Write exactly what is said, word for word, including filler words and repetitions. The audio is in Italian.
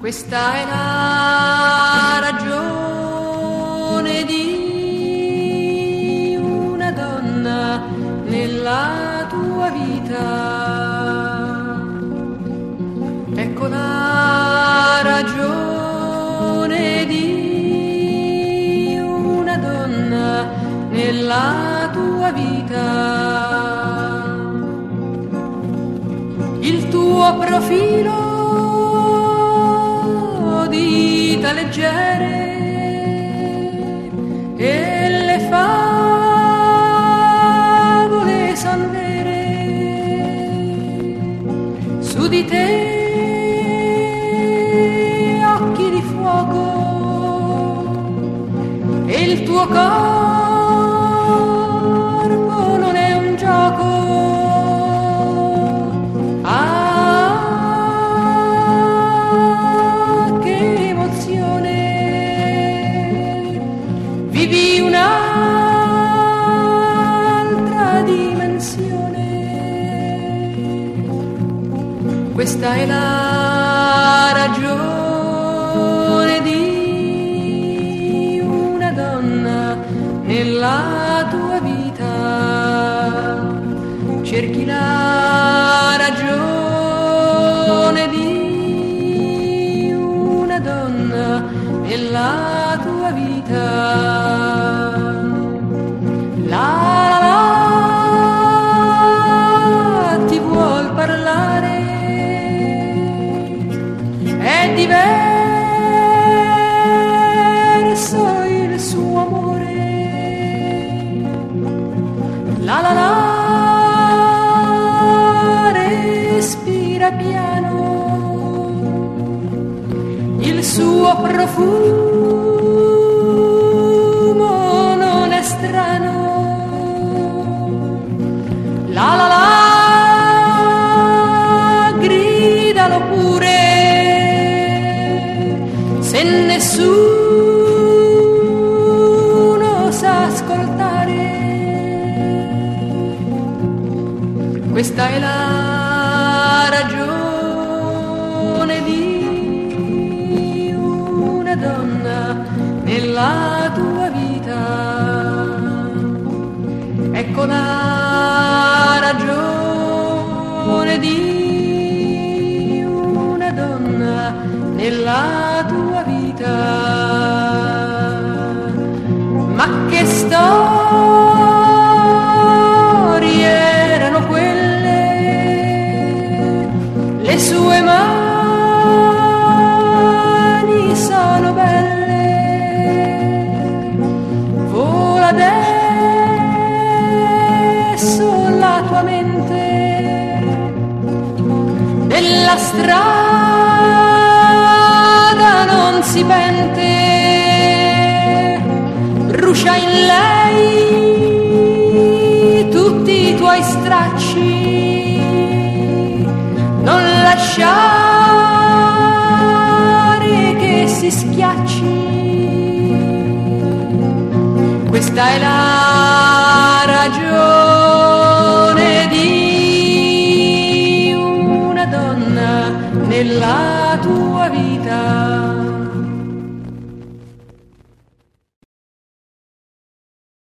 Questa è la ragione di una donna nella tua vita. Ecco la ragione di una donna nella tua vita. Il tuo profilo vita leggere e le favole son vere. Su di te occhi di fuoco e il tuo corpo non è un gioco. Vivi un'altra dimensione. Questa è la ragione di una donna nella tua vita. Cerchi la ragione di una donna nella tua vita. La, la, la, ti vuol parlare, è diverso il suo amore. La, la, la, respira piano, il suo profumo non è strano. La la la, gridalo pure, se nessuno sa ascoltare. Questa è la ragione di una donna nella tua vita. Ecco la ragione di una donna nella tua vita. Ma che storie erano quelle? Le sue mani sono belle. Vola adesso la tua mente della strada non si pente. Brucia in lei tutti i tuoi stracci, non lasciare che si schiacci. Questa è la